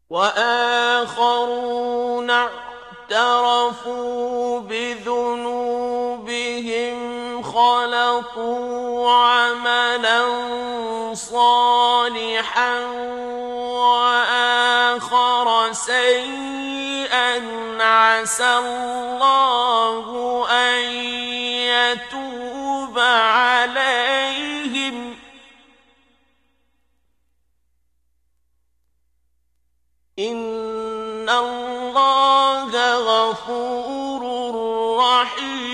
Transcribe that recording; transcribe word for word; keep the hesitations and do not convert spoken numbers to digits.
وآخرون اعترفوا بذنوبهم خلطوا عملا صالحا وآخر سيئا عسى الله أن يتوب عليهم إن الله غفور رحيم.